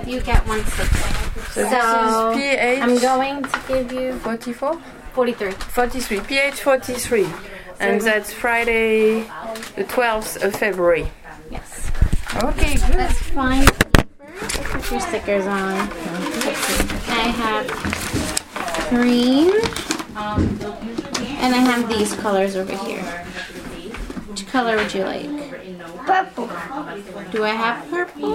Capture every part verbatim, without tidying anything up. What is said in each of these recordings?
you get one sticker. So, So, this is P H I'm going to give you forty-four? forty-three. forty-three. P H forty-three. And that's Friday the twelfth of February. Yes. Okay, good. Let's find put your stickers on. I have green. And I have these colors over here. Which color would you like? Purple. Do I have purple?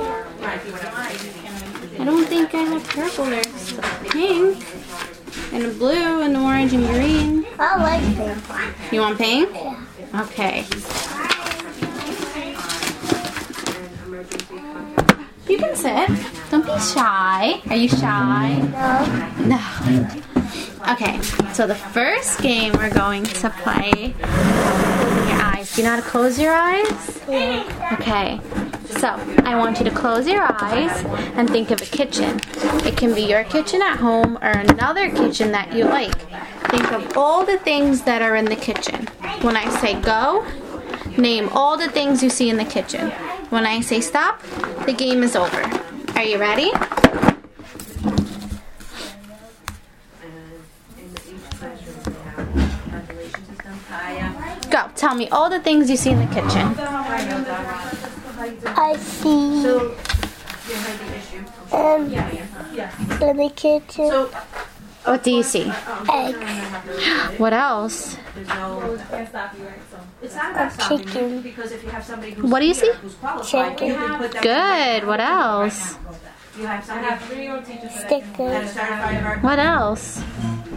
I don't think I have purple. There's pink and a blue and orange and green. I like pink. You want pink? Okay. You can sit. Don't be shy. Are you shy? No. No. Okay, so the first game we're going to play, closing your eyes. Do you know how to close your eyes? Yeah. Okay, so I want you to close your eyes and think of a kitchen. It can be your kitchen at home or another kitchen that you like. Think of all the things that are in the kitchen. When I say go, name all the things you see in the kitchen. When I say stop, the game is over. Are you ready? Go. Tell me all the things you see in the kitchen. I see um, in the kitchen What do you see? eggs, What else? chicken, What do you see? chicken, Good. What else? stickers, What else?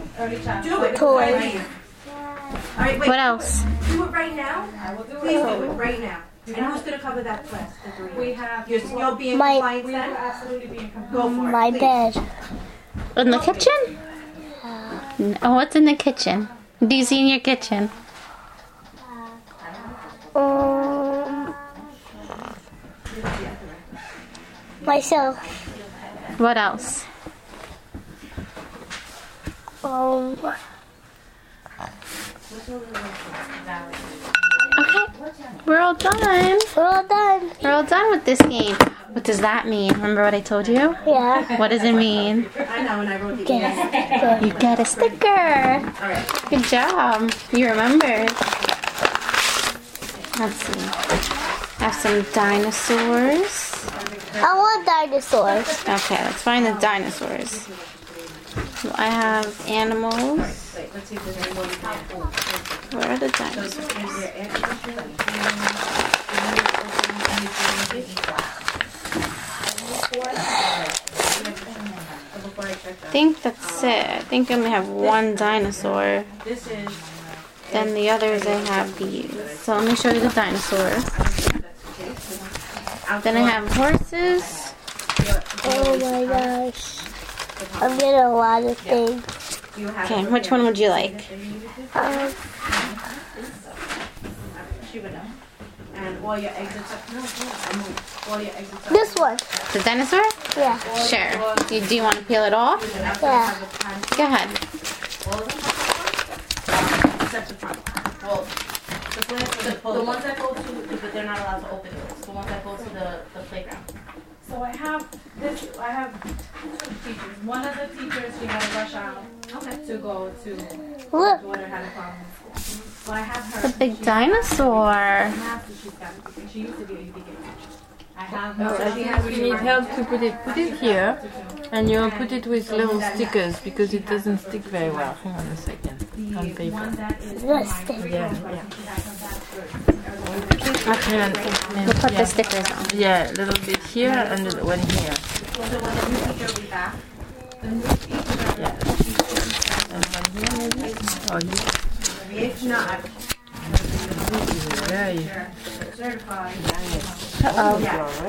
toys, What else? Do it right now. Please do it right now. And who's going to cover that class? The three. We have. You're, you'll be in My- compliance then? Absolutely be in compliance. Go for it. my bed, In the kitchen? Oh, what's in the kitchen? What do you see in your kitchen? um, myself, What else? um, Okay, we're all done. we're all done. We're all done with this game. What does that mean? Remember what I told you? Yeah, What does it mean? I know, and I wrote the get a sticker. You get a sticker. Good job. You remembered. Let's see. I have some dinosaurs. I want dinosaurs. Okay, let's find the dinosaurs. So I have animals. Where are the dinosaurs? I think that's it. I think I only have one dinosaur. Then the others I have these. So let me show you the dinosaurs. Then I have horses. Oh my gosh, I'm getting a lot of things. Okay, which one would you like? Um, And all your exits are. No, no, all your exits are. this one. The dinosaur? Yeah, Sure. You, do you want to peel it off? yeah. Go ahead. Except the front. Well, the, the, the ones that go to, but they're not allowed to open doors. The ones that go to the, the playground. So I have this. I have two teachers. One of the teachers, she had to rush out to go to Look, daughter had a problem in school. So I have her. It's a big dinosaur. She's got everything. She used to be a big teacher. I have No, her. I think if you need help to put it, put it here, and you'll put it with little stickers because it doesn't stick very well. Hang on a second. On paper. the sticker. Yeah, yeah. Okay, and, We'll put yeah. the stickers on. Yeah, a little bit here and then one here. Yeah. And one here maybe? Or here? If not, Very. Uh-oh.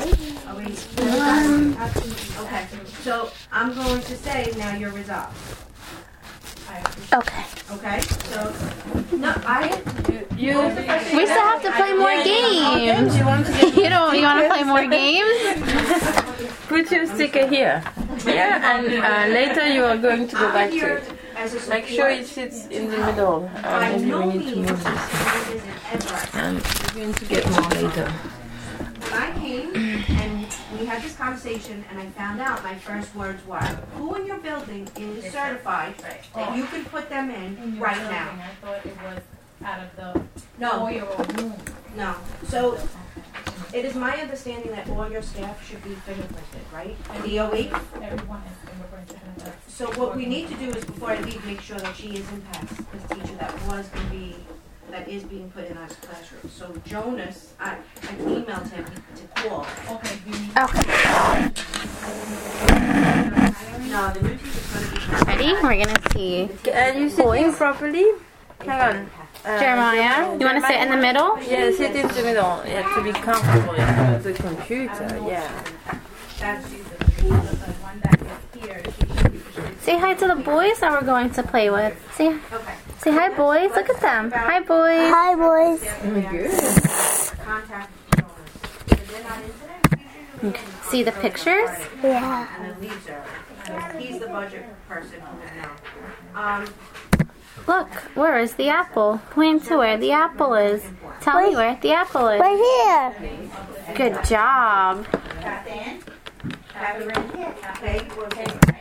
okay. So I'm going to say now you're resolved. Okay. Okay? So, no, I. You, We still have to play more games. you want to get You don't. You want to play more games? put your sticker here. Here, and uh, later you are going to go back to it. Make sure it sits in the middle. Uh, maybe we need to move this. And we're going to get more later. I came and we had this conversation, and I found out my first words were, who in your building is certified that you can put them in right now? I thought it was out of the No, four-year-old room. no. So it is my understanding that all your staff should be fingerprinted, right? D O E? Everyone is fingerprinted and that's. So what we need to do is, before I leave, make sure that she is in pass, this teacher that was going to be, that is being put in our classroom. So Jonas, I, I emailed him to call. Okay, do you need? Okay. No, the new teacher's going to be. Ready? We're gonna see. Can you sit in Boys. properly? Hang on. Uh, Jeremiah, you want to sit in the middle? Yeah, sit in the middle. You have to be comfortable in front of the computer. Yeah. That's The one that is here, she should be. Say hi to the boys that we're going to play with. Say, okay. say hi, boys. Look at them. Hi, boys. Hi, boys. Contact Jonas. If they're not in today, See the pictures? Yeah. and then leaves her. He's the budget person who would know. Um, Look, where is the apple? Point to where the apple is. Tell me where the apple is. Right here. Good job. okay, well,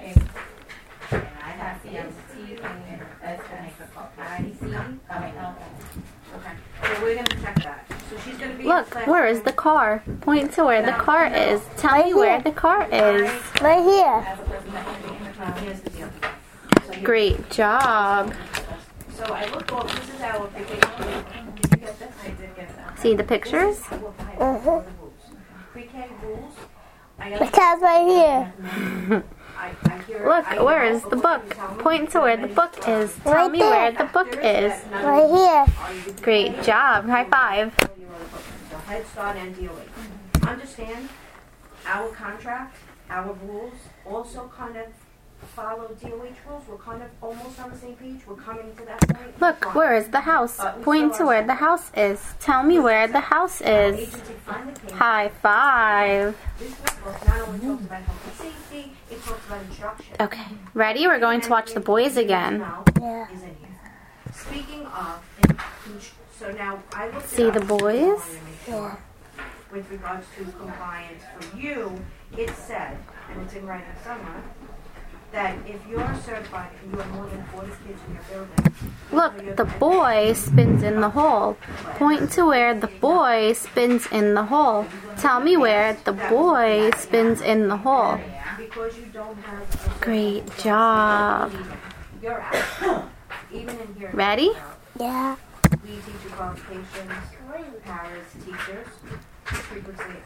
okay. So we're gonna check that. So she's gonna be. in Look, class- where is the car? Point to where the car is. Tell me where the car is. Right here. Here's the deal. So here- Great job. So I looked over. This is our vacation. Did you get this? I did get that. See the pictures? Uh-huh. Pre-K rules. I The cat's right here. I, I hear, Look, I where hear is all the what book? you tell me. Point to where the book is. Tell Right me there. where the book is. Right here. Great job. High five. So Head Start and D O E. Understand, our contract, our rules also kind of follow D O H rules. We're kind of almost on the same page. We're coming to that point. Look, where is the house? Point to where the house is. Tell me where the house is. Agency finally came. High five. This book not only talks about health and safety, it talks about instruction. Okay, ready? We're going to watch the boys again. Yeah. Is in here. Speaking of, so now I looked it See up the because I boys? wanted to make sure, with regards to compliance for you, it said, and it's in writing somewhere, that if you're certified and you have more than forty kids in your building, Look, the boy spins in the hole. Point to where the boy spins in the hole. Tell me where the boy spins in the hole. because you don't have a Great job. you're out. Even in here. Ready? Yeah. We teach you qualifications, paras, teachers, frequency.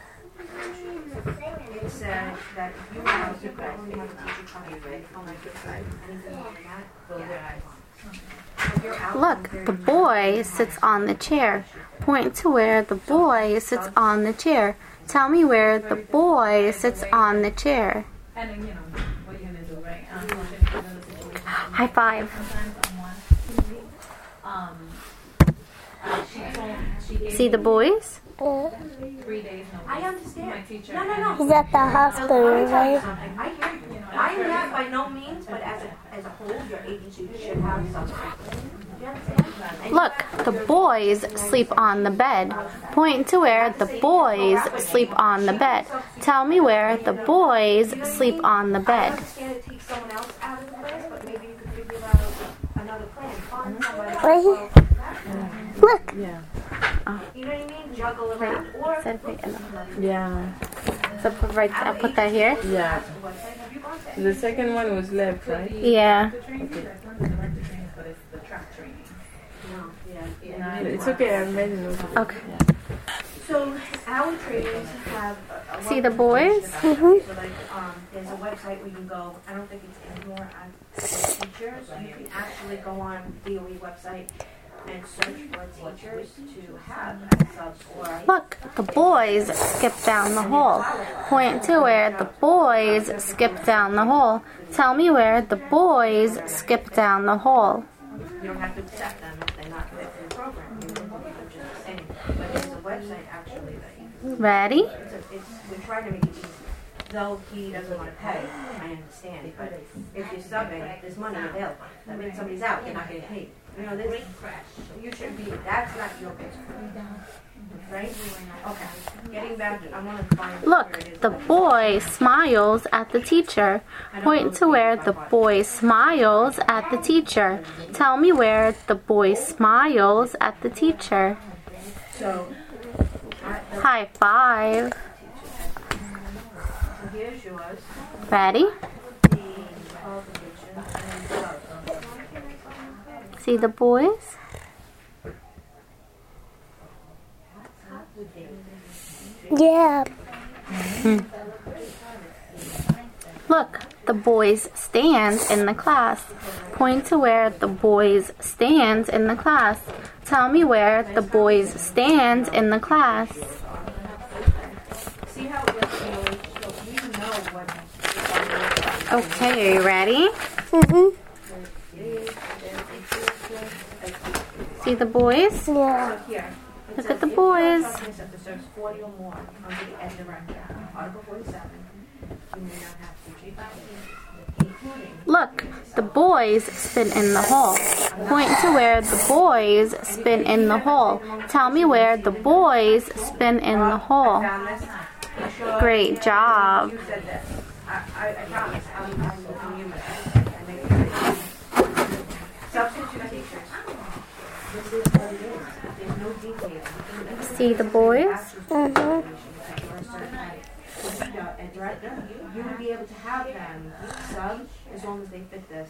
It said that if you have, you could only have a teacher come in on like your side, anything more than that, yeah. If you're out Look, from the very- boy sits on the chair. Point to where the boy sits on the chair. Tell me where the boy sits on the chair. And then, you know, what you're gonna do, right? Um, if you're gonna situation, High five. sometimes on one, um, uh, she told, she gave See the boys? Uh, three days notice. I understand. My teacher. No, no, no. He's at the hospital, Let me tell you right? something. I hear you. I'm not by no means, but as a, as a whole, your agency should have something. Do you understand? And Look, the boys sleep on the bed. Point to where the boys sleep on the bed. Tell me where the boys sleep on the I bed. understand it takes someone else out of the class, but maybe you could figure out another plan. Find somebody else. Right Well, Look. Yeah. you know what I mean? Juggle around. Or Said right in the- Yeah. So put right, I'll put that here. Yeah. have you gone to The second one was left, right? Yeah. The training, that's not the director training, but it's the track training. It's okay, I made a note of it. Okay. So our trainings have a, a See the welcome boys? information about- So like, um, there's a website where you can go. I don't think it's anymore on teachers. You can actually go on D O E website and search for teachers to have as subs or. Look, the boys skip down the hole. Point to where the boys skip down the hole. Tell me where the boys skip down the hole. You don't have to accept them if they're not fit for the program. You can look at them just the same. But there's a website actually that you can. Ready? It's, a, it's we're trying to make it easy. though he doesn't want to pay, I understand, but if you're subbing, there's money available. That means somebody's out, you're not getting paid. You know, this, you should be, that's not your business. Right? Okay. Getting back to, I want to find Look, the boy smiles at the teacher. Point to where the boy smiles at the teacher. Tell me where the boy smiles at the teacher. So, High five. so here's yours. Ready? The qualifications and then See the boys? Yeah. Look, the boys stand in the class. Point to where the boys stand in the class. Tell me where the boys stand in the class. see how it looks, you know, so you know what. Okay, are you ready? Mhm. See the boys? Yeah. So here. it Look says, at the if boys. the company sector serves forty or more under the ed directive, Article forty-seven, you may not have teaching including Look, the boys spin in the hole. Point to where the boys spin in the hole. Tell me where the boys spin in the hole. found this. You sure? Great job. You said this. I, I, I promise. I'm, I'm, I'm human. I make it. Substitute teachers. This is what it is. There's no detail. See the boys? Mhm. You would be able to have them sub as long as they fit this.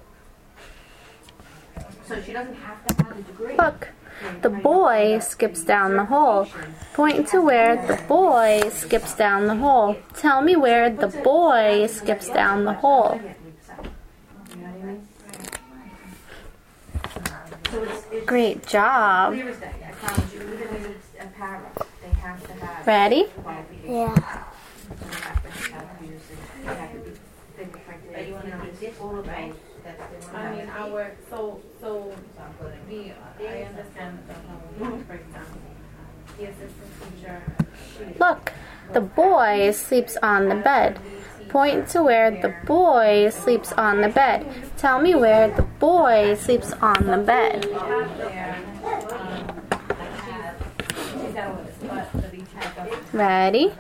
So she doesn't have to have a degree. Look, the boy skips down the hole. Point to where the boy skips down the hole. Tell me where the boy skips down the hole. You know what I mean? So it's, it's Great job. clear as day. I promise you. Even if it's a paragraph, they have to have Ready? qualifications. Yeah. They have to have music. They have to be fingerprinted. You know, it's all of those. I mean, our, so, so, the, I understand the whole breakdown. The assistant teacher, she, Look, the boy sleeps on the bed. Point to where the boy sleeps on the bed. Tell me where the boy sleeps on the bed. have there, um, she, she's out with this, but the beach has doesn't. Ready?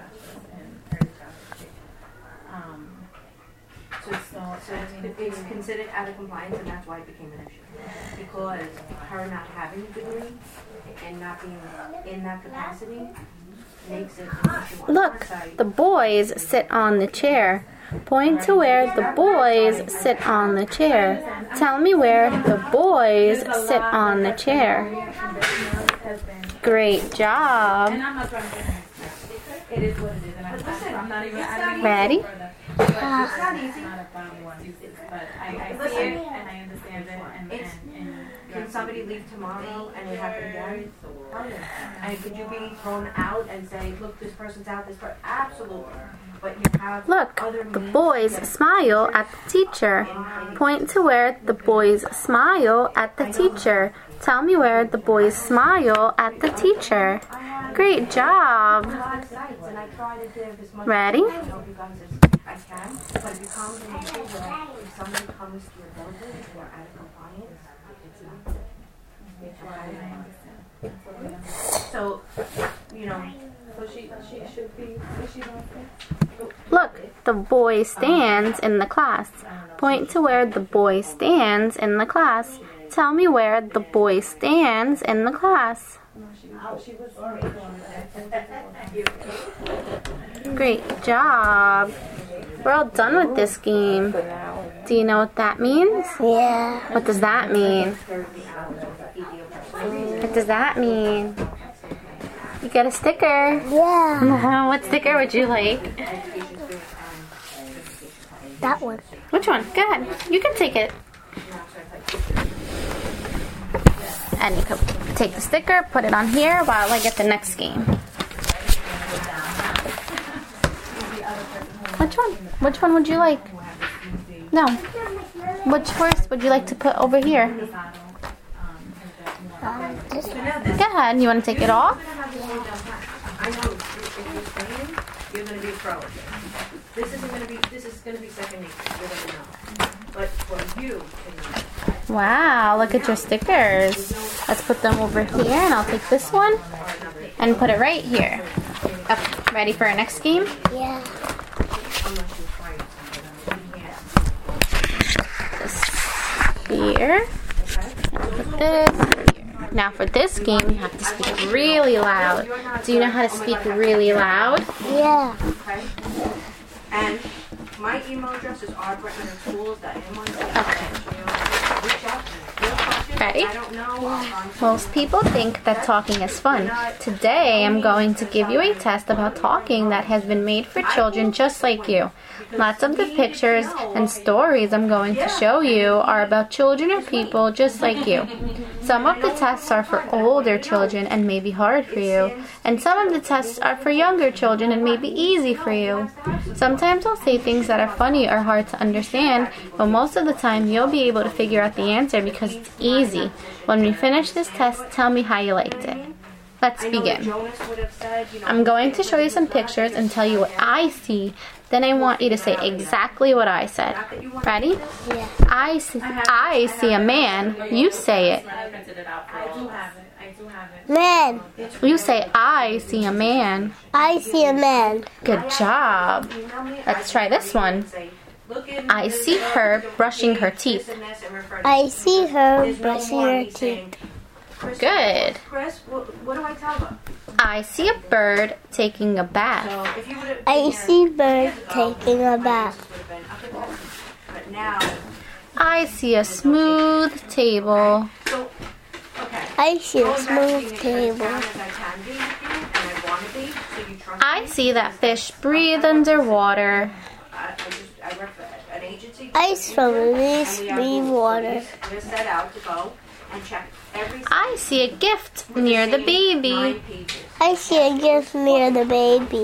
Um, So it's, so it's, it's considered out of compliance, and that's why it became an issue. Because her not having a degree and not being in that capacity makes it an issue on Look, our side. the boys sit on the chair. Point to where the boys sit on the chair. Tell me where the boys sit on the chair. has been, Great job. and I'm not trying to get her. It is what it is, and I'm, I'm not even, I don't even Ready? go further. But it's not easy. Not about one, but I, I see it and I understand it, and, It's- and, and Can somebody leave tomorrow and it happen again? And could you be thrown out and say, look, this person's out, this person, absolutely. But you have Look, other the means boys that- smile at the teacher. Point to where the boys smile at the teacher. Tell me where the boys smile at the teacher. Great job. A lot of sites, and I try to give as much Ready? help you guys as I can, but it becomes an issue where if somebody comes to your building who are out of compliance, it's not good. So, you know, so she, she should be, is she going to? Look, the boy stands in the class. Point to where the boy stands in the class. Tell me where the boy stands in the class. Great job. We're all done with this game. Do you know what that means? Yeah. What does that mean? What does that mean? You get a sticker. Yeah. What sticker would you like? That one. Which one? Go ahead. You can take it. And you can take the sticker, put it on here while I get the next game. Which one? Which one would you like? No. Which horse would you like to put over here? Um, this one. Go ahead. You want to take it off? I know if you're staying, you're going to be a pro. This isn't gonna be, this is gonna be second nature, you're gonna know. But for you to know, Wow, look at your stickers. Let's put them over here, and I'll take this one and put it right here. Okay, ready for our next game? Yeah. This here. And put this here. Now for this game, you have to speak really loud. Do you know how to speak really loud? Yeah. okay? And my email address is audrey at schools dot n y dot Okay. reach out to me. Your questions, Ready? I don't know. um, Most people think that talking is fun. Today, I'm going to give you a test about talking that has been made for children just like you. Lots of the pictures and stories I'm going to show you are about children or people just like you. Some of the tests are for older children and may be hard for you, and some of the tests are for younger children and may be easy for you. Sometimes I'll say things that are funny or hard to understand, but most of the time you'll be able to figure out the answer because it's easy. When we finish this test, tell me how you liked it. Let's begin. I'm going to show you some pictures and tell you what I see. Then I want you to say exactly what I said. Ready? Yeah. I see, I see a man. You say it. I do have it. I do have it. Man. You say, I see a man. I see a man. Good job. Let's try this one. I see her brushing her teeth. I see her brushing her teeth. Good. Chris, what, what do I tell her? I see a bird taking a bath. So if you would've I been see here bird years ago, taking a my bath. answers would've been up and down. But now, I see a smooth table. so, okay. I see a Going back to smooth being as table. transparent as I can be with you, and I want to be, so you trust I me. see that fish breathe underwater. I, I just, I work for an agency. Ice from this and we have green rules. water. We're set out to go and check every I see a gift near the baby. nine pages. I see a gift near the baby.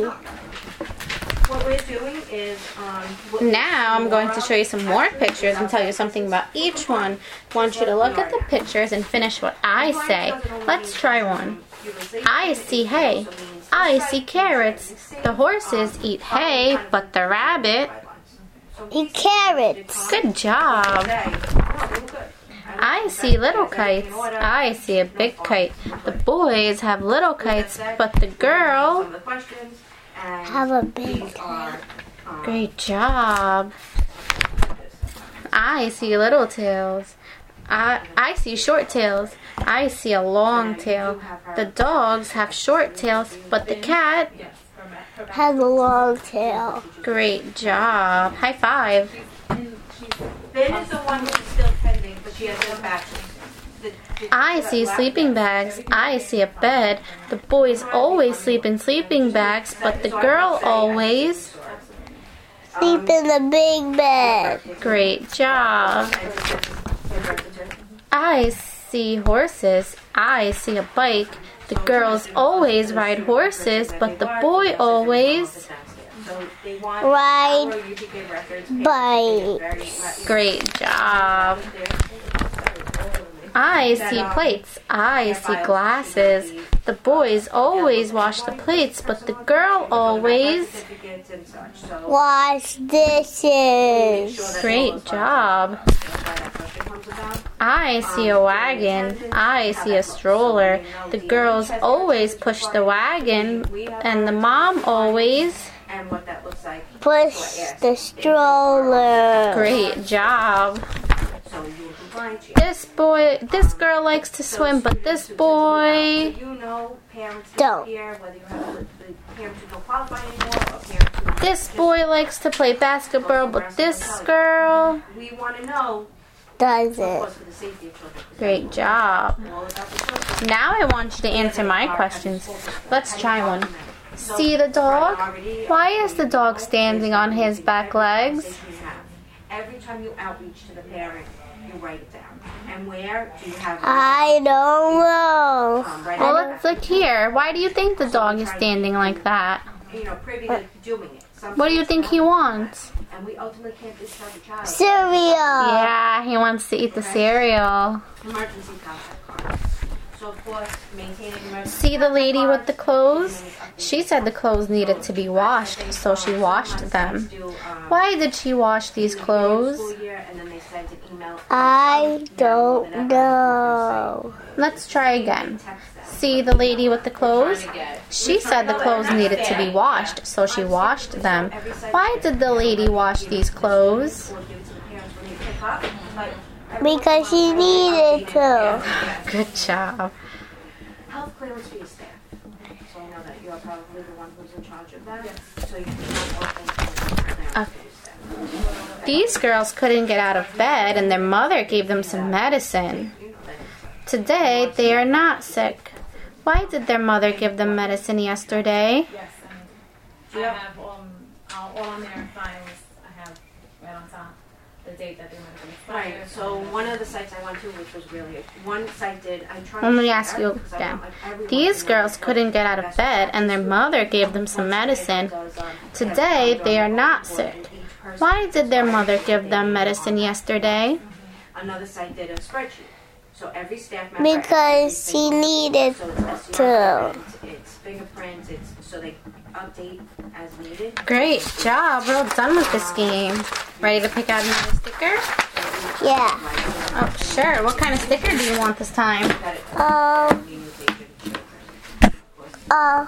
What we're doing is, um, what- Now I'm going to show you some more pictures and tell you something about each one. I want you to look at the pictures and finish what I say. Let's try one. I see hay. I see carrots. The horses eat hay, but the rabbit... Eat carrots. Good job. I see little kites. I see a big kite. The boys have little kites, but the girl... Have a big kite. Great job. I see little tails. I, I see short tails. I see a long tail. The dogs have short tails, but the cat... Has a long tail. Great job. High five. Ben is the one who's still pending, but she has no bachelor's. I see sleeping bags. I see a bed. The boys always sleep in sleeping bags, but the girl always... Sleep in the big bed. Great job. I see horses. I see a bike. The girls always ride horses, but the boy always... Ride bikes. Great job. I see plates. I see glasses. The boys always wash the plates, but the girl always... Wash dishes. Great job. I see a wagon. I see a stroller. The girls always push the wagon, and the mom always... Push the stroller. Great job. This boy, this girl likes to swim, but this boy... Don't. This boy likes to play basketball, but this girl... We want to know Doesn't. Great job. Now I want you to answer my questions. Let's try one. See the dog? Why is the dog standing on his back legs? Every time you outreach to the parent, you write it down. And where do you have it? I don't know. Um, write Well, it let's look here. Why do you think the dog is standing like that? down. You know, privy to doing it. Some What do you think he wants? And we ultimately can't discharge a child. Cereal. Yeah, he wants to eat the cereal. Emergency contact card. So So of course, maintaining emergency. See the lady with the clothes? She said the clothes needed to be washed, so she washed them. Why did she wash these clothes? I don't know. Let's try again. See the lady with the clothes? She said the clothes needed to be washed, so she washed them. Why did the lady wash these clothes? Because she needed to. Good job. Health clearance for your staff. So I know that you're probably the one who's in charge of that. So you can have open clearance Uh, for your staff. These girls couldn't get out of bed and their mother gave them some medicine. Today, they are not sick. Why did their mother give them medicine yesterday? Yes, and I have um, all all on their files. I have right on top the date that they went to expire. Right. So one of the sites I went to, which was really one site did. I tried. Let me to ask you because I again. want, like, everyone These to know girls couldn't get out of bed and their mother gave them some medicine. Today, they are not sick. Why did their mother give them medicine yesterday? Another site did a spreadsheet. So every staff member. Because she needed So it's S C to. R prints, it's fingerprints, it's so they update as needed. Great job. We're all done with this game. Ready to pick out another sticker? Yeah. Oh, sure. What kind of sticker do you want this time? Um. Uh.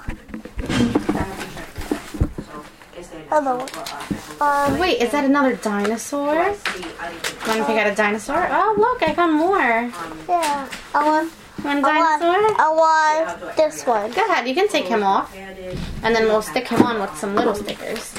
Hello. Um. Wait, is that another dinosaur? You want to pick out a dinosaur? Oh, look, I got more. Yeah. I want. You want a I want. dinosaur? I want this one. Go ahead, you can take him off. And then we'll stick him on with some little stickers.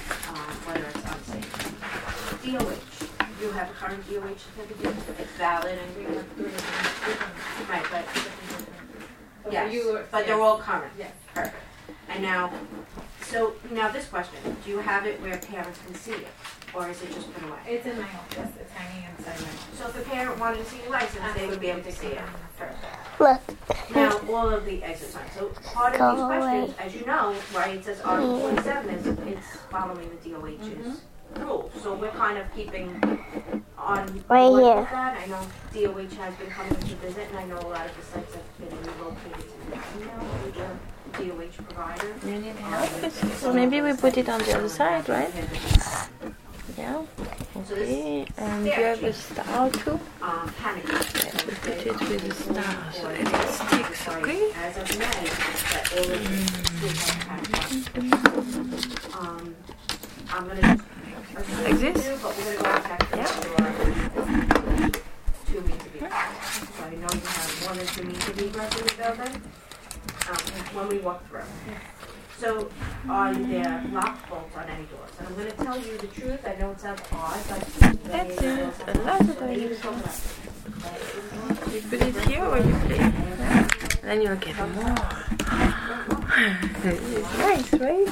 D O H. You have a current D O H certificate. It's valid and we have to do it. Right, but yes, but they're all current. Yes. Perfect. And now, so now this question: do you have it where parents can see it, or is it just put away? It's in my office. It's hanging inside my. So if a parent wanted to see your license, they would be able to see it. Perfect. Look. Now, all of the exit signs. So part of Go these questions, away. as you know, right, it says Article twenty-seven is it's following the D O H's Mm-hmm. rules. So we're kind of keeping on Right board here. with that. I know D O H has been coming to visit, and I know a lot of the sites have been relocated to Mexico with the D O H provider. You need help? So maybe we put it on the other side, right? Yeah. Okay. And you have a star too? Um, panic. Put it with a star so that it sticks, okay? As of May, that all of the schools have panic. Um, I'm gonna. Like this? But we're gonna go back to Yeah. two meter B. So I know you have one or two meter B breath in the building. Um, when we walk through. So are there lock bolts on any doors? And I'm gonna tell you the truth. I know it sounds odd, but That's it. A lot of times. You put it here or you play it? Then you'll get more. This is nice, right?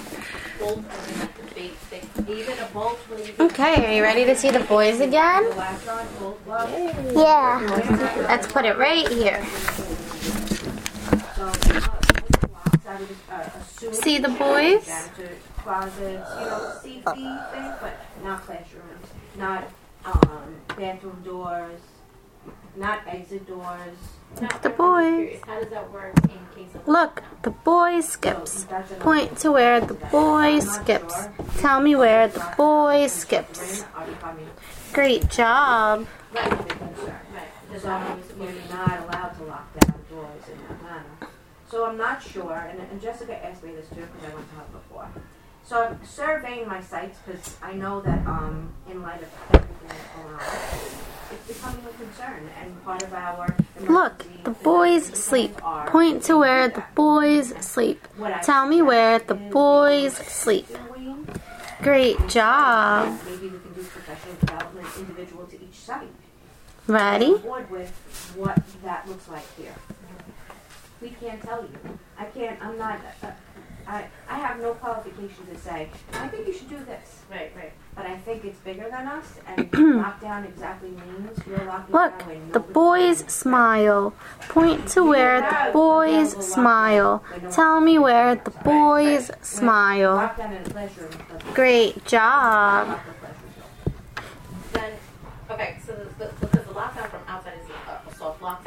Even a bolt when you Okay, are you ready to see the boys again? latch on, bolt lock. Yeah. Let's put it right here. So, uh, locks, I would uh, assume See the boys? down to closets, you know, safety thing, but not classrooms, not um, bathroom doors, not exit doors. The boys. How does that work in case of? Look, the boy skips. Point to where the boy skips. Tell me where the boy skips. Great job. Because um, you're not allowed to lock down doors in that manner. So I'm not sure, and, and Jessica asked me this too because I went to her before. So I'm surveying my sites because I know that um, in light of everything that's going on, it's becoming a concern. And part of our Look, the boys sleep. Point to where the boys sleep. Tell me where the boys sleep. Great job. Maybe we can do professional development individual to each site. Ready? On board with what that looks like here. We can't tell you. I can't. I'm not. Uh, I I have no qualification to say. I think you should do this. Right, right. But I think it's bigger than us, and lockdown exactly means you're locking Look, down when the nobody boys knows. smile. Point to where the boys smile. Tell me where the boys smile. Lockdown in a classroom doesn't Great job. lock the classroom. Then, okay, so the, the, because the lockdown from outside is a, a soft lockdown.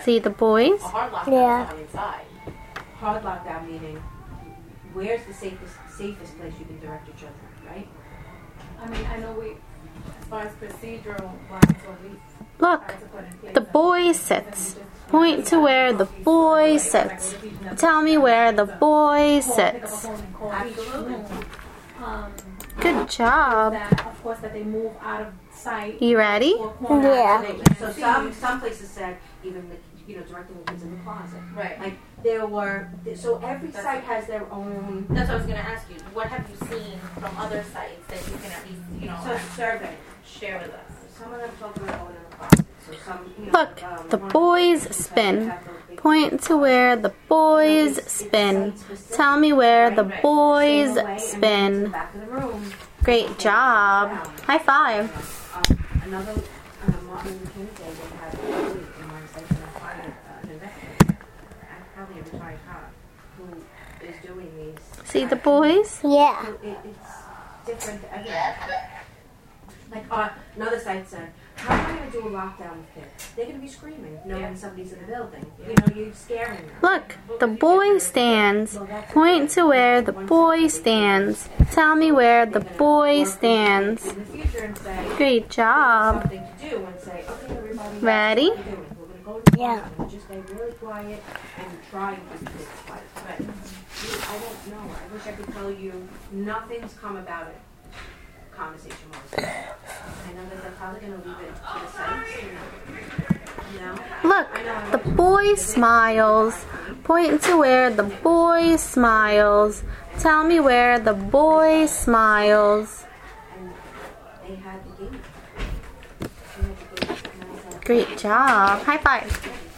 See the boys? A hard lockdown Yeah. is on the inside. Hard lockdown meaning, where's the safest safest place you can direct your children, right? I mean, I know we, as far as procedural wise, so we Look, try to put in place. the boy sits. Point to where the boy sits. Tell me where the boy sits. Absolutely. Um, Good job. that, of course, that they move out of sight. You ready? or corner Yeah. so they can So see. some some places said even the, you know directing the kids in the closet. Right. Like there were so every site has their own That's what I was going to ask you. What have you seen from other sites that you can at least, you know, so survey. share with us? Some of them talk about going in the closet. So some you know, Look, um, the one- boys spin. Point to where the boys spin. Tell me where the boys Staying away and spin. to the back of the room. Great job. High five. Um, another uh, Martin Luther King Day, they had a lady in one site and I fired uh, an investigator, probably a retired cop, who is doing these. See the boys? Yeah. So it, it's different everywhere. Like uh, another site said, how am I going to do a lockdown with kids? They're going to be screaming, knowing somebody's in the building. You know, you're scaring them. Look, the boy stands. Point to where the boy stands. Tell me where the boy stands. In the future and say, Great job. something to do and say, okay, everybody, Ready? what are we doing? We're going to go to the Yeah. closet and just stay really quiet and try and keep kids quiet. But I don't know. I wish I could tell you nothing's come about it. Conversation was. I know that they're probably going to leave it to the sites. You know? Look, the boy smiles. Point to where the boy smiles. Tell me where the boy smiles. And they had the gate. They had the gate. And I said, Great job. High five.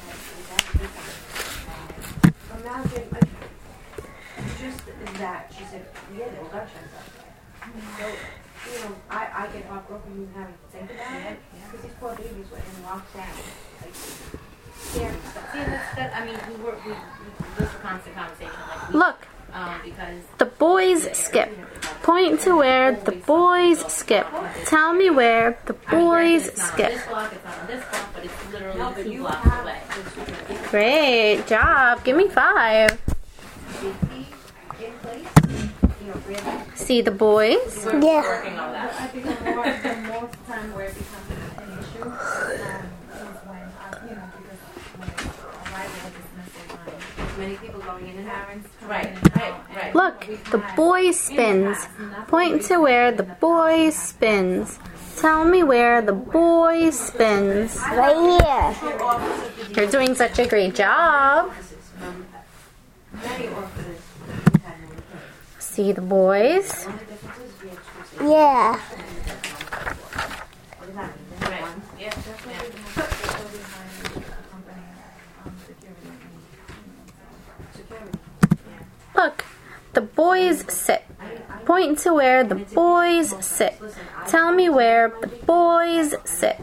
imagine, like, just that. She said, yeah, there were gunshots out there. So, you know, I, I get heartbroken even having to think about it. Because these poor babies were in lockdown. Like, scary stuff. See, that's, that, I mean, we were, we, we, this is a constant conversation. Like, we, Look, um, because the boys skip. Point to where the boys skip. Tell me where the boys it's not on skip. this block, it's not on this block, but it's literally No, but two you blocks have away. the Great job. Give me five. safety in place. You know, really. See the boys? We're Yeah. working on I that. think the more, the more time where it becomes an issue um, is when, uh, you know, because when it's arrival of dismissal time, Many people going in and out. parents come Right, in and right, out, right. and Look, the boy spins. Point to where the boy spins. Tell me where the boy spins. Right here. Offices, You're doing such a great job. um, many offices had no kids. See the boys? One of the differences we had school safety. Yeah. What does that mean? There's Right. one. Yeah. yeah. Security. Look, the boys sit. Point to where the boys sit. Tell me where the boys sit.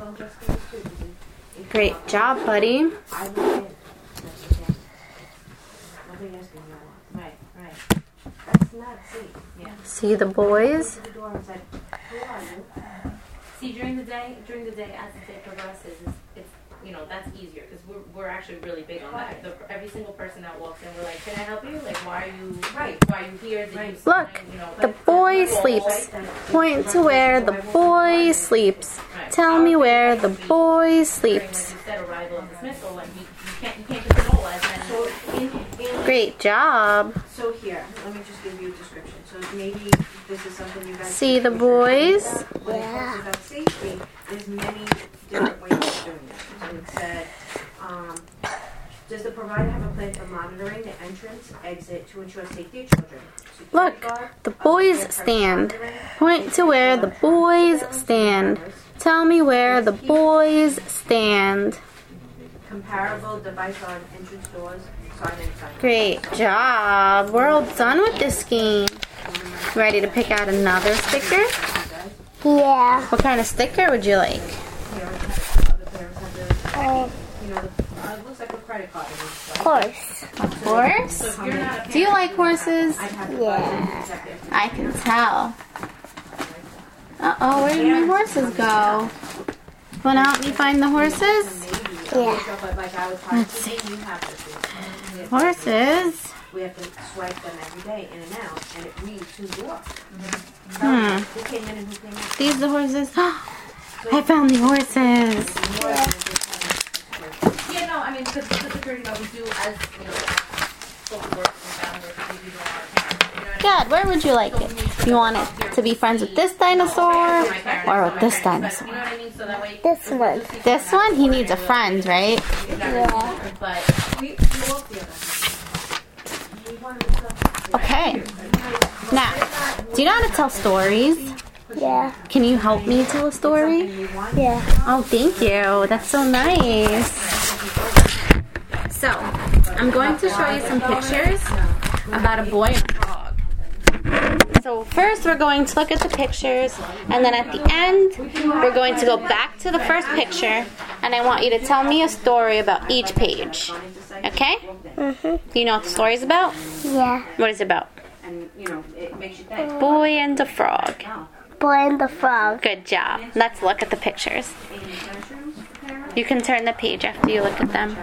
Great job, buddy. I was in. That's the thing. Nobody asked me no. Right, right. That's not safe. See the boys? To the door and said, who are you? See, during the day, during the day, as the day progresses, it's, it's you know, that's easier because we're, we're actually really big on that. The, every single person that walks in, we're like, can I help you? Like, why are you, Right. why are you here? Did you Right. sign? Look, You know, the boy sleeps. Point to where the boy sleeps. Tell me where the boy during, sleeps. like you said, arrival and dismissal, like you, you can't, you can't control as many. So in, in Great job. So here, let me just give you a description. So maybe this is something you guys See the can boys? When it talks about safety, there's many different ways of doing this. So it said, um, does the provider have a plan for monitoring the entrance, exit to ensure safety of children? Security Look, guard, the boys upstairs stand. monitoring, Point to where the boys stand. Tell me where the boys stand. comparable device on entrance doors, sign and sign. Great job. We're all done with this game. Ready to pick out another sticker? Yeah. What kind of sticker would you like? Here, other parents have their, Oh, you know, the, uh, it looks like a credit card. of course. A horse? You're not a Do you like horses? I'd have to Yeah. buy it except if- I can tell. Uh-oh, where did my horses go? Want to help me find the horses? Maybe Yeah. But like I was talking Let's to see. you, you have this. We have to- Horses. We have to swipe them every day in and out, and it reads who's walked. Hmm. Who came in and who came out. These the horses. I found the horses. More than just having- Yeah, no, I mean, because the security guard, we do as, you know, social work and family work, we do our parents. You know what I mean? Good. Where would you like it? You want it to be friends with this dinosaur or with this dinosaur? You know what I mean? So that way. This one. This one, he needs a friend, right? Yeah. But We, we walked the other. We wanted to- Okay. Now, do you know how to tell stories? Yeah. Can you help me tell a story? You want Yeah. Oh, thank you. That's so nice. So, I'm going to show you some pictures about a boy and a frog. So first we're going to look at the pictures, and then at the end we're going to go back to the first picture, and I want you to tell me a story about each page. Okay? Mhm. Do you know what the story is about? Yeah. What is it about? And, you know, it makes you think. Boy and a frog. Now, Boy and the frog. Good job. Let's look at the pictures. in classrooms, apparently. You can turn the page after you look at them.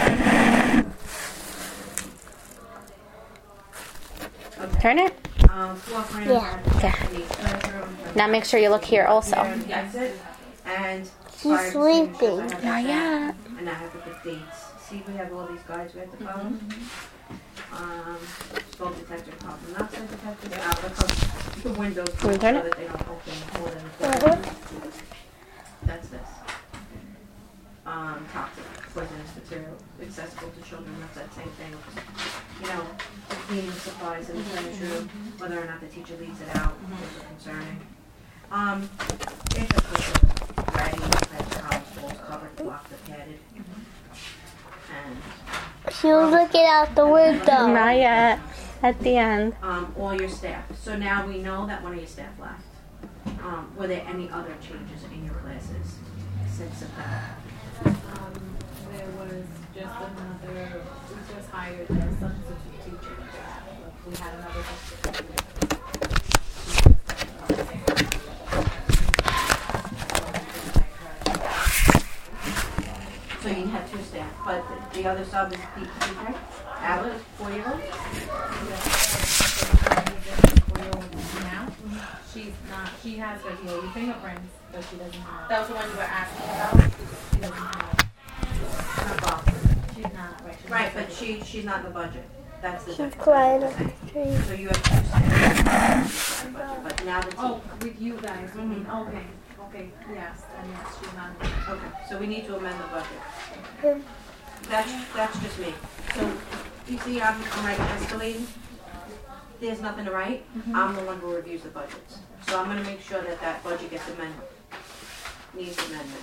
Turn it. Um, floor plan. Yeah. Okay. Now make sure you look here also. That's it. And She's prior to sleeping. signatures, I have to Not yet. And I have to put dates. See, we have all these guides we have to follow. Um, smoke detector, carbon monoxide detector, out the, the windows Can we so turn that it? they don't open more than a Mhm. quarter. That's this. Um, toxic, poisonous material, accessible to children, that's that same thing. You know, the cleaning supplies in the classroom, whether or not the teacher leaves it out, those are concerning. Um, it's a picture, ready, has towels, balls covered, locked, padded. And She was looking out the window. Not yet. At the end. um, all your staff. So now we know that one of your staff left. Um, were there any other changes in your classes since September? Um, there was just another, we just hired a substitute teacher. We had another substitute So you had two staff, but the, the other sub is the teacher, Alice, four-year-old? now. She's not, she has her D O E fingerprints, but she doesn't have, that was the one you were asking about. she doesn't have, Not Boston. she's not, right. she's Right, not- but she, she's not in the budget. That's the She's difference. crying up the tree. So you have two staff, in the budget, but now the Oh, teacher. with you guys, I mean, okay, okay, yes, and yes, she's not. Okay, so we need to amend the budget. Mhm. That's, that's just me. So, you see, I'm, I'm writing escalating. There's nothing to write. I'm the one who reviews the budgets. So I'm gonna make sure that that budget gets amended. Needs amendment.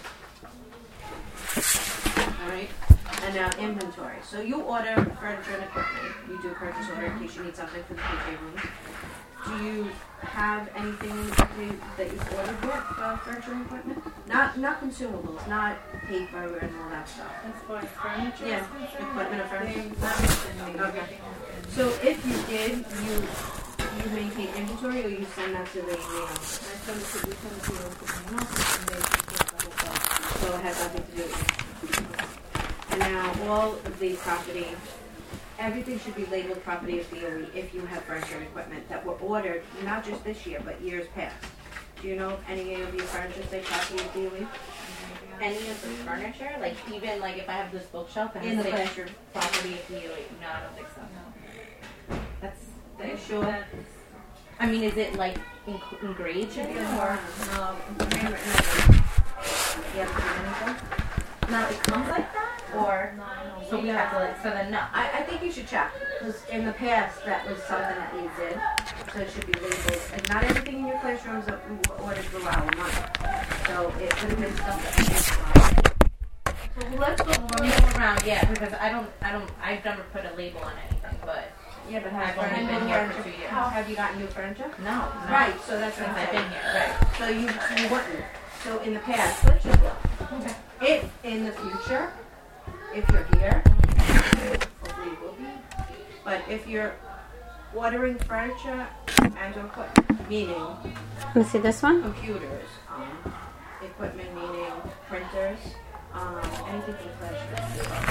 Alright? And now inventory. So you order furniture and equipment. You do a purchase order in case you need something for the P J room. Do you have anything in the budget that you've ordered yet for furniture and equipment? Not, not consumables, not paper and all that stuff. As far as furniture Yeah, is concerned, equipment or furniture. they- everything, Okay. everything has been- So if you did, you, you maintain inventory or you send that to the, you know, I send it to, we send it to the, to the office, and they take care of the whole thing. so it has nothing to do with it. And now all of the property, everything should be labeled property of D O E if you have furniture and equipment that were ordered, not just this year, but years past. Do you know if any of your furniture say property of D O E? Any of the furniture, like even like if I have this bookshelf and In the it's like classroom. property of the, like, no, I don't think so. That's, Are you sure? I mean, is it like enc- engraved in it or? No, handwritten over. You haven't seen anything? No, it comes like that or? So we have to like, so then no. I, I think you should check, because in the past, that was something that you did, so it should be labeled. And not everything in your classrooms are ordered through our money, so it could have been stuff that was So let's go one more round, yeah, because I don't, I don't, I've never put a label on anything, but Yeah, but I've have only furniture, been here for two years. have you gotten new furniture? no, no. Right, so that's what Since I'm I've saying. been here, right. So you, you wouldn't. So in the past, let's just look. If in the future, if you're here, hopefully you will be, but if you're ordering furniture and or equipment, meaning Let me see this one. computers, um, equipment meaning printers, Um, anything for the classroom.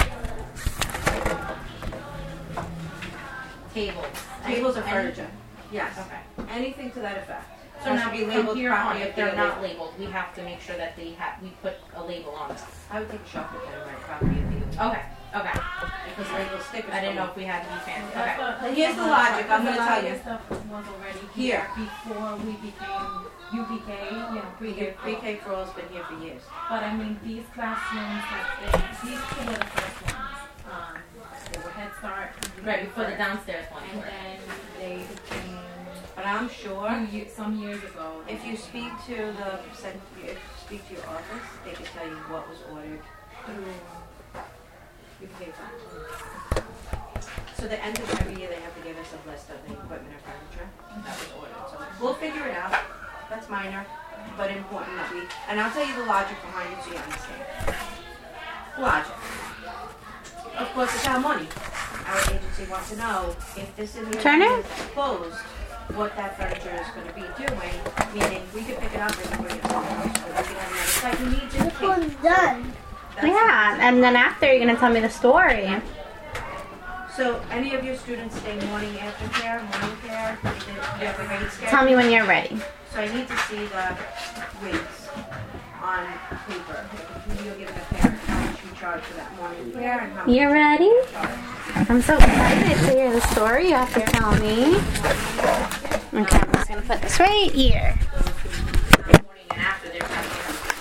Tables. Tables or Any- furniture. Yes. Okay. Anything to that effect. So Has now to be from labeled here on, property if of they're the not illegal. labeled, we have to make sure that they have, we put a label on them. I would take a sharpener pen and write property of the illegal. Okay, okay. Because label stickers. I didn't know go if we had to be fancy. That's Okay. what- Now, here's the logic, I'm gonna Because a lot tell of you. this stuff was already Here. here before we became U P K, you know, Pre-K, pre-K. pre-K for all's been here for years. But I mean, these classrooms have been, these two were the first ones. Um, they were Head Start. Right, before the downstairs one. And then they became, But I'm sure few ye- some years ago. if you speak to the, cent- if you speak to your office, they can tell you what was ordered through U P K funds. So the end of every year, they have to give us a list of the equipment and furniture that was ordered. So we'll figure it out. That's minor, but important that we, and I'll tell you the logic behind it so you understand. Logic. Of course, it's our money. Our agency wants to know if this is Turner? closed, what that furniture is going to be doing, meaning we could pick it up and bring it home, or we could have another site. We need just This one's done. That's Yeah, and then after you're gonna tell me the story. So, any of your students stay morning after care, morning care? Do you have a grade schedule? Tell me when you're ready. So I need to see the rates on paper. You're giving a parent how much you charge for that morning care and how much You ready? you charge. I'm so excited to hear the story. You have to tell me. Okay, I'm just gonna put this right here. Morning and after they're having,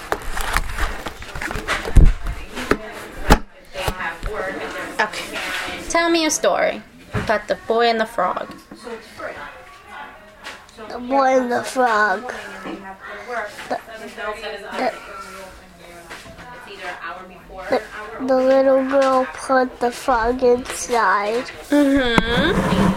if they have work and they're. Okay. Tell me a story about the boy and the frog. So it's free. So The boy and the frog. and they have to work. It's either an hour before or The, an hour the little girl put the frog inside. Mm-hmm.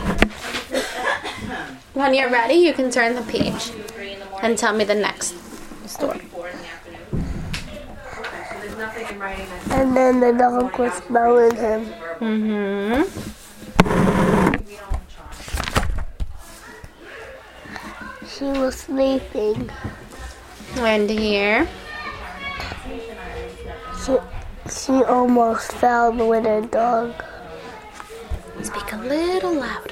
When you're ready, you can turn the page three in the morning, and tell me the next story. four in the afternoon. Okay, so there's nothing in writing that And then the dog was smelling him. Mm-hmm. we don't charge. She was sleeping. And here. She, she almost fell with her dog. Speak a little louder.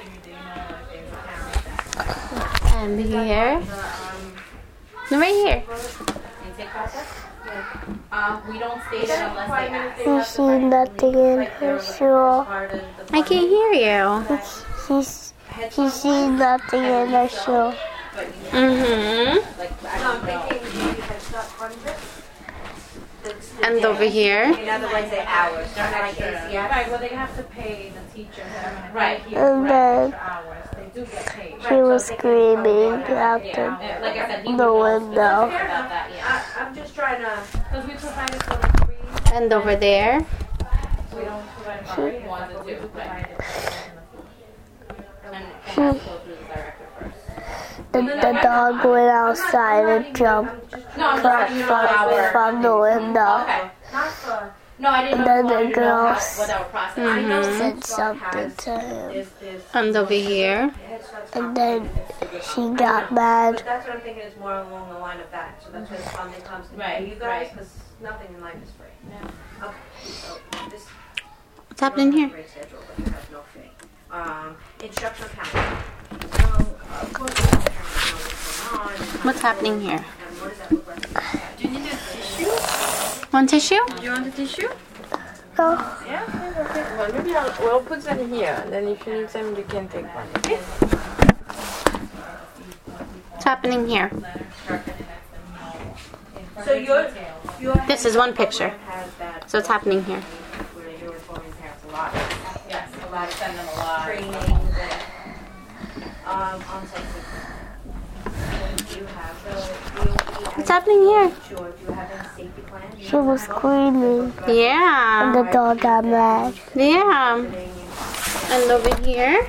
And here. No, right here. Intake process? Uh, we don't state it unless they ask. She see nothing in her shoe. I can't hear you. She's, she see nothing in her shoe. Mm-hmm. Like, I So I'm don't know. thinking maybe that's not hundred. And over here. In other words, they hours, not like A C S. Right, well, they have to pay the teachers that are gonna Right. be here And for then extra hours. They do get paid. she was screaming out Yeah, the, like I said, he the would know window. about that, yeah. I, I'm just trying to, Because we provided for the free, And over there. we don't provide for free. One to two, We provided for And it has to go through the director first. The, the dog went outside and jumped No, I'm from, not from, our. from the window. Okay. not for, No, I didn't know And if then you the wanted to know how, girls- what our process I know Mm-hmm. Said Head Start something has, to him. is, is. And over here. Head Start's And then complicated. she got But mad. that's what I'm thinking is more along the line of that, so that's where the funding comes to Right, you guys, right. because nothing in life is free. Okay, so this. What's happening you here? don't have a rate schedule, but you have no fee. Um, instructional calendar. So, of course, we have to know what's going on. and What's happening here? And what does that look like? Do you need a tissue? One tissue? Do you want a tissue? Oh, Yeah, okay. Well, maybe I'll, we'll put them here, and then if you need them, you can take one. Okay? What's happening here? So your, your. This is one picture. Has that. So what's happening here? Where you're informing parents a lot. Yes, a lot, send them a lot. Trainings and, um, on-site. Do you have the, do you, do you What's happening here? Sure, do you have any safety plans? she was screaming. And Yeah. the dog got mad. Yeah. And over here.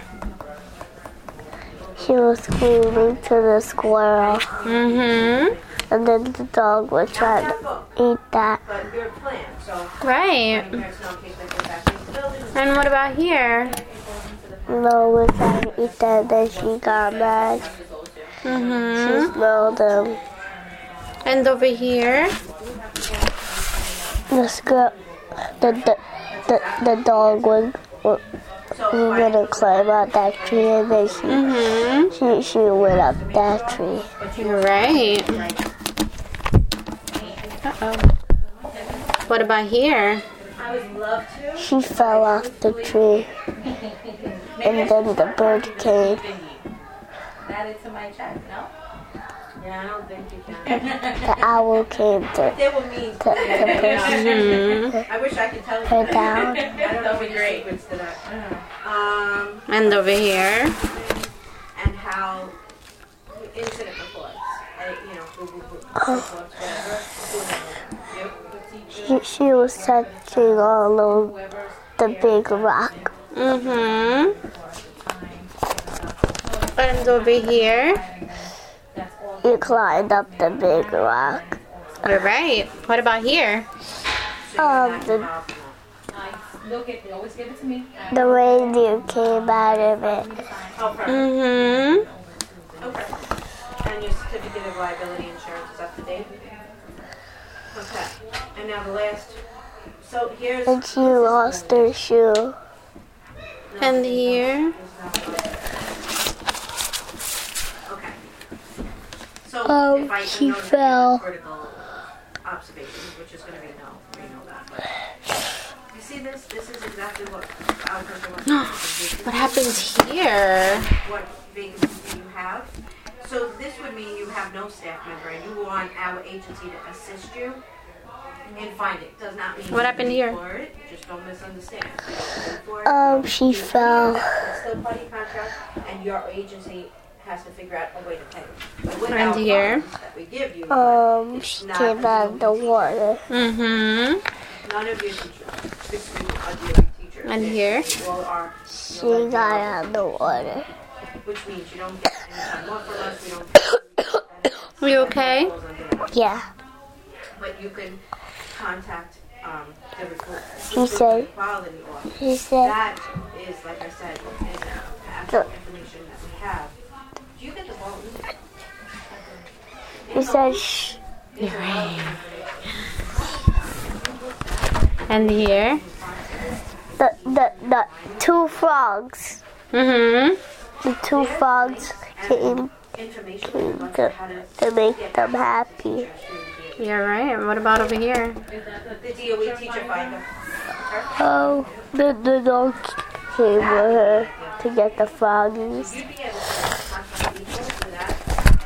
She was screaming to the squirrel. Mm-hmm. And then the dog was trying to eat that. But your plan, so Right. parents know in case they go back to the building. And what about here? No was trying to eat that. Then she got mad. She Mm-hmm. smelled them. And over here. this girl, the the the, the dog was, was was gonna climb out that tree, and then she Mm-hmm. she she went up that tree. You're right. Uh-oh. What about here? I would love to. She fell off the tree, and then the bird came. Add it to my check, no? Yeah, I don't think you can. The owl came to They were mean. to, to push Mm-hmm. I wish I could tell you. her down. I don't know any secrets to that. Um, And over here. and how incident reports. Uh, you know, boo, boo, boo, reports, whatever. She, she was touching all over the big rock. Mm-hmm. And over here. You climbed up the big rock. All right. What about here? Um, the, Look at, always give it to me. the reindeer came out of it. Oh, perfect. Mm-hmm. Okay. And your certificate of liability insurance is up to date? Okay. And now the last, so here's. And she lost her shoe. And here. Okay. So Oh, if I she know that fell. critical observations, which is going to be no, we know that. But you see this? This is exactly what our person wants. What happens here? What vacancies do you have? So this would mean you have no staff member, and you want our agency to assist you in finding. Does not mean What you happened pay here? for it. Just don't misunderstand. You don't pay for it. Um, she fell. It's still part of your contract, and your agency has to figure out a way to pay. But with And our here? funds that we give you, Um, it's she not came out of the water. Mm-hmm. none of your teachers, six people are daily teachers. And They- here? they all are, She you know, got like, out of the water. which means you don't get any time off from us. We don't. Are you okay? Yeah. But you can contact um, the report. She said- Quality office. She said, That is, like I said, is the actual information that we have. Do you get the vote? she said, shh. And here. The, the, the two frogs. Mm-hmm. The two frogs came Information about to, how to to make them happy. You're right. What about over here? the D O E teacher finder. Oh, the, the dog came with her to get the froggies. You'd be able to contact people for that.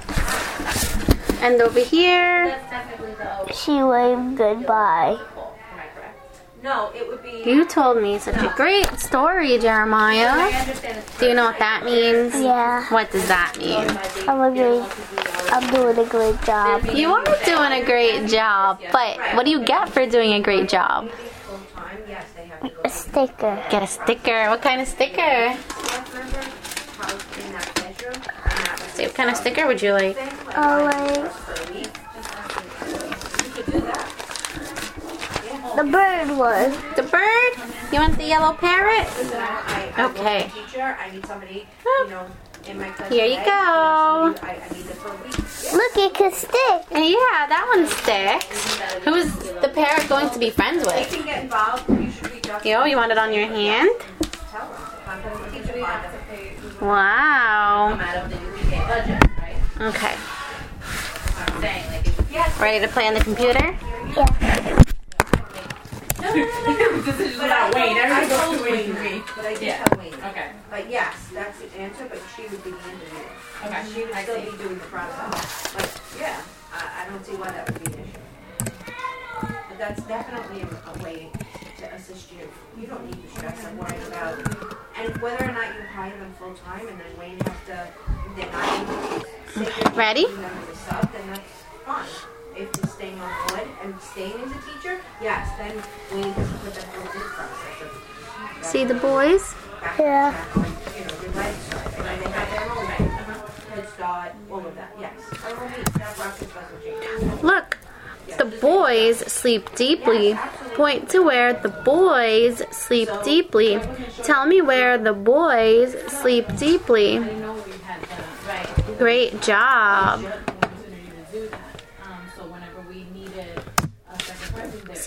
And over here. That's technically the She waved goodbye. am I correct? No, it would be. You told me such a great story, I Jeremiah. understand it's Do you know what that means? Yeah, What does that mean? I'm a great, I'm doing a great job. You are doing a great job, but what do you get for doing a great job? Full time, yes, they have to go. A sticker. Get a sticker. What kind of sticker? Staff member housed in that bedroom, and that was So what kind of sticker would you like? thing, like Oh, five wait. dollars per week. You could do that. The bird one. The bird? You want the yellow parrot? So I, I Okay. want a teacher. I need somebody, you know, in my class. Here you today, go. know, somebody- I, I need this for a week. Look, it can stick. Yeah, that one sticks. Who's the parrot going to be friends They with? can get involved. You should reach out to Yo, them. you want it on your hand? Tell them to contact the teacher finder. Wow. Come out of the U P K budget, right? Okay. I'm saying, like, if Yes. Ready to play on the computer? Yeah. No, no, no, no. this is But I Wayne. told- I Everybody goes told to Wayne Wayne, with me. But I did Yeah. tell Wayne. Okay. But yes, that's the answer, but she would be the engineer. Okay. She would I still see. be doing the process. But yeah, I, I don't see why that would be an issue. But that's definitely a, a way to assist you. You don't need to stress and worry about, and whether or not you hire them full time and then Wayne has to, if they're not able to sit there Ready? and them as a sub, then that's fine. If they're staying on board and staying as a teacher, yes, then Wayne has to put them through this process of See the boys? back, Yeah. back, like, you know, the right start, and they have their own way. Head start, all of that, yes. I will meet, that process doesn't change. Look, the boys sleep deeply. Point to where the boys sleep deeply. Tell me where the boys sleep deeply. I know we had the, right. Great job. Um, so whenever we needed a second person there.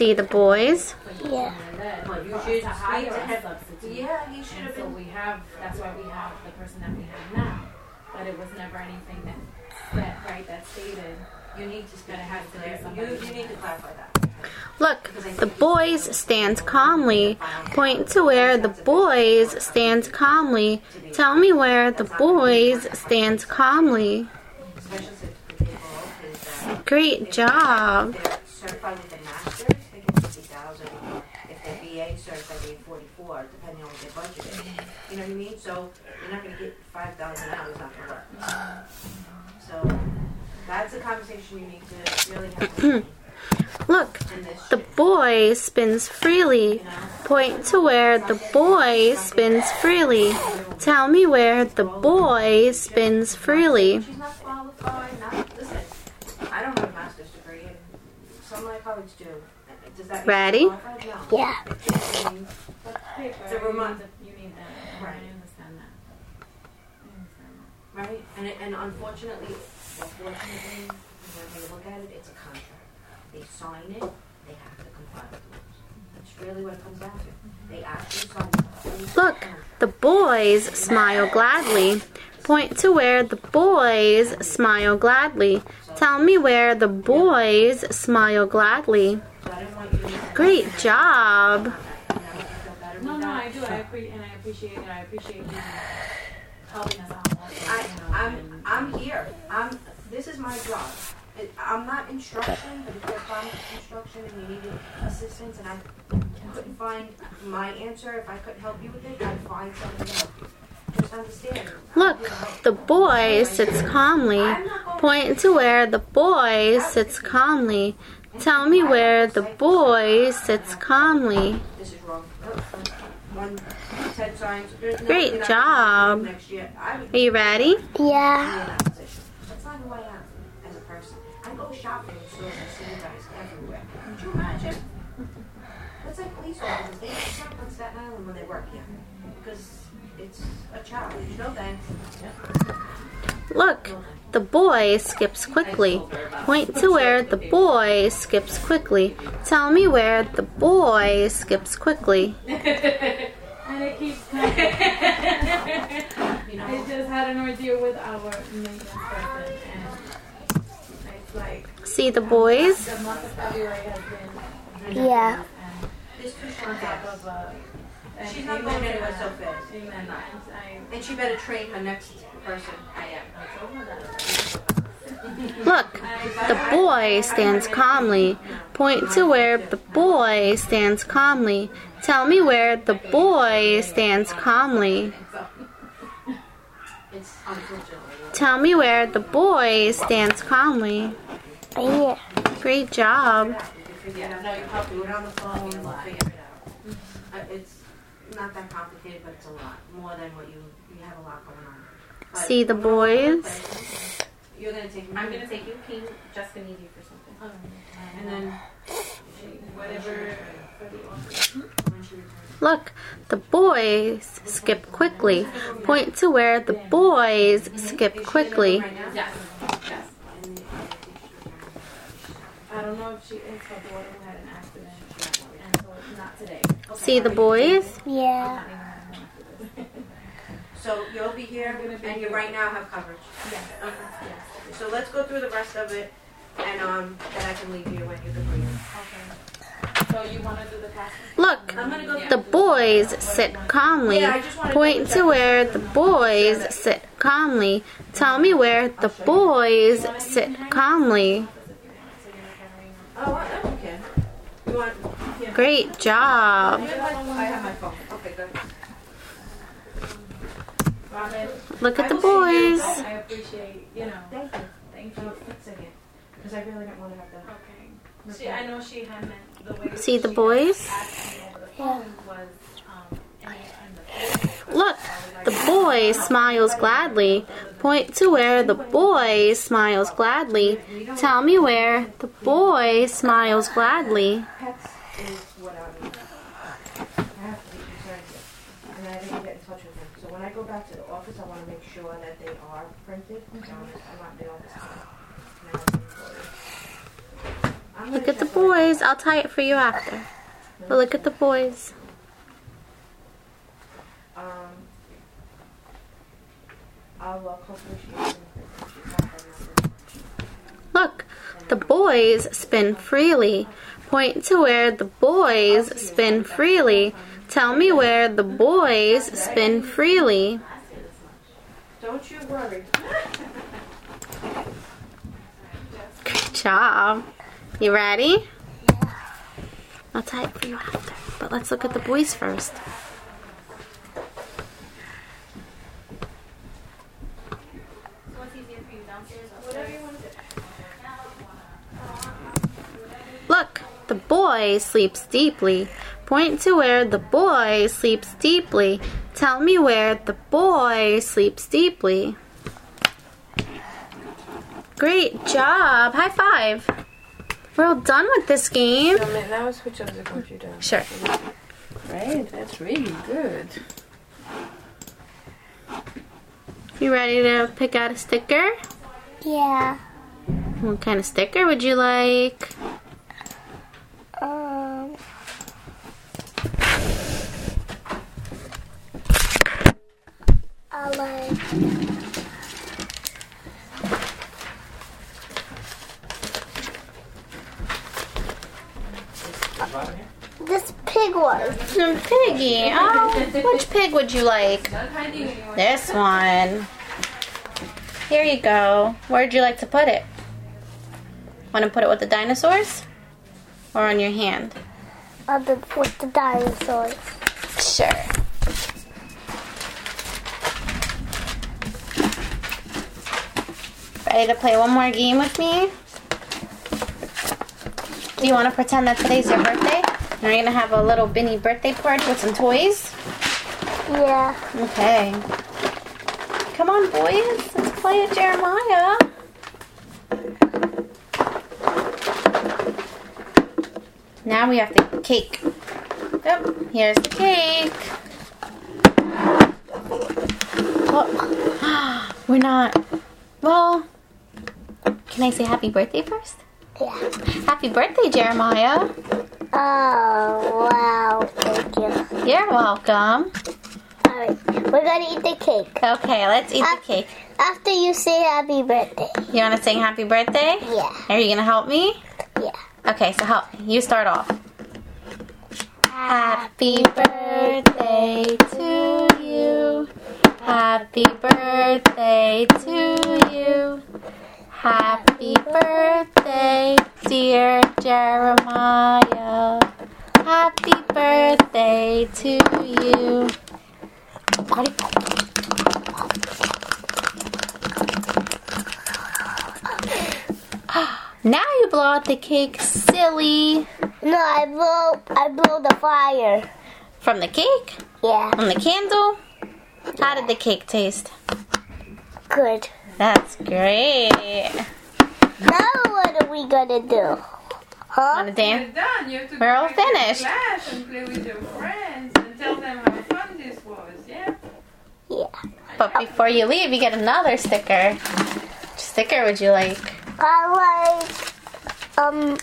See the boys? Yeah. Well, you For us should to hire speak to a him. substitute. Yeah, he should And have so been. we have, that's why we have the person that we have now. But it was never anything that, that, right, that stated. You need to speak That it has to be to somebody. You, you need to clarify that. Look, the boys stand calmly. Point to where the boys stand calmly. Tell me where the boys stand calmly. Special certificate is that Great job. they're certified with a master's, they get fifty thousand. If they're B A certified, they get forty-four, depending on what their budget is. You know what I mean? So you're not gonna get five thousand out, it's not gonna work. So that's a conversation you need to really have. Look, in this the boy spins freely. Point to where the boy spins freely. Tell me where the boy spins freely. She's not qualified, not, listen, I don't have a master's degree, and some of my colleagues do. Does that mean Ready? you're qualified? No. Yeah. I mean, But paper, The you remote- need, the, you need that. Right. I understand that. I understand that. Right? And, it- and unfortunately, or fortunately, when they look at it, it's a contract. They sign it, they have to comply with the rules. That's really what it comes down to. They actually sign it. Look, the boys smile gladly. Point to where the boys smile gladly. Tell me where the boys smile gladly. So I don't want you to miss Great job. that. You know, you feel better with No, no, that. I do. I appreciate, and I appreciate it. I appreciate you helping us out. Also, I, you know, I'm, and- I'm here. I'm, this is my job. It, I'm not instruction, but if you're from instruction and you needed assistance and I couldn't find my answer, if I couldn't help you with it, I'd find somebody to help you. Just understand. Look, the boy sits calmly. Point to where the boy sits calmly. Tell me where the boy sits calmly. This is wrong. Oh, One, ten signs. No, Great you're not job. Next year. I would Are you ready? be Yeah. in that position. That's not who I am as a person. I go shopping in stores and see you guys everywhere. Could you imagine? That's like police officers. They don't shop on Staten Island when they work here. Because it's a challenge. No thanks. Look, the boy skips quickly. Point to where the boy skips quickly. Tell me where the boy skips quickly. And it keeps coming. You know, I just had an ordeal with our maintenance person, and it's like See the boys? the month of February has been Yeah. and this too on short top fast. of uh, and She's not amen going to anywhere that. so fast. Amen. And I, And she better train her next person. I am. I told her that. Look, the boy stands calmly. Point to where the boy stands calmly. Tell me where the boy stands calmly. It's unfortunately. Tell me where the boy stands calmly. Right here. Great job. You can figure it out. No, you have to do it on the phone and we'll figure it out. Uh, it's not that complicated, but it's a lot. More than what you, you have a lot going on. But See the boys? You're gonna take me. I'm gonna take you. Can Jessica need you for something? And then Whatever for the office. when she returns. Look, the boys skip quickly. Point to where the boys skip quickly. Right now? Yes. Yes. And the- I don't know if she is her daughter who had an accident, and so it's not today. See the boys? Yeah. So you'll be here and you right now have coverage. Yes. Okay. Yes. So let's go through the rest of it and um then I can leave you and you can breathe. Okay. So you want to do the casting? Look, I'm gonna go the boys sit calmly. Point to where the boys sit calmly. Tell me where the boys sit calmly. Oh, I I don't care. You want? Here. Great job. I have my phone. Okay, good. Robin, Look at I the will see you. boys. I appreciate, you know. Thank you. Thank For you. fixing it. Because I really didn't want to have to. Okay. She, I know she had meant the way See the she boys? asked me over the phone was um, in the, in the Look, the boy smiles gladly. Point to where the boy smiles gladly. Tell me where the boy smiles gladly. Pets is what I'm. I have to be concerned with. And I didn't get in touch with them. So when I go back to the office, I want to make sure that they are printed. Um, I'm not in the office. Now I'm in Florida. Look at the boys. I'll tie it for you after. But look at the boys. Um, I'll look. Hopefully she Look, the boys spin freely. Point to where the boys spin freely. Tell me where the boys spin freely. Don't you worry. Good job. You ready? I'll tie it for you after. But let's look at the boys first. What's easier for you, downstairs or upstairs? Look, the boy sleeps deeply. Point to where the boy sleeps deeply. Tell me where the boy sleeps deeply. Great job. High five. We're all done with this game. So now switch off the computer. Sure. Right, that's really good. You ready to pick out a sticker? Yeah. What kind of sticker would you like? Um. I like. This pig one. Some piggy. Oh, which pig would you like? This one. Here you go. Where'd you like to put it? Want to put it with the dinosaurs? Or on your hand? On the, with the dinosaurs. Sure. Ready to play one more game with me? Do you want to pretend that today's your birthday? And we're going to have a little Binny birthday party with some toys? Yeah. Okay. Come on, boys. Let's play with Jeremiah. Now we have the cake. Oh, here's the cake. Oh, we're not. Well, can I say happy birthday first? Yeah. Happy birthday, Jeremiah. Oh, wow. Thank you. You're welcome. Alright. We're going to eat the cake. Okay, let's eat the Af- cake. After you say happy birthday. You want to sing happy birthday? Yeah. Are you going to help me? Yeah. Okay, so help. You start off. Happy birthday to you. Happy birthday to you. Happy birthday, dear Jeremiah. Happy birthday to you. Now you blow out the cake, silly. No, I blow, I blow the fire. From the cake? Yeah. On the candle? How did the cake taste? Good. That's great. Now what are we gonna do? Huh? Want to dance? We're done. You have to We're go all back to the finished. class and play with your friends and tell them how fun this was, yeah? Yeah. But before you leave, you get another sticker. Which sticker would you like? I like, um,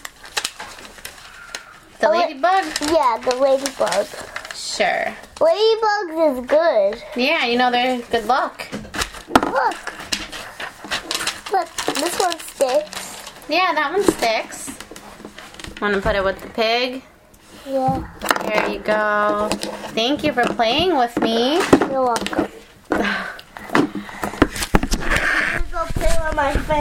The Oh, wait. ladybug? yeah, the ladybug. Sure. Ladybugs is good. Yeah, you know they're good luck. Look. Look, this one sticks. Yeah, that one sticks. Want to put it with the pig? Yeah. There you go. Thank you for playing with me. You're welcome. I'm gonna go play with my friends.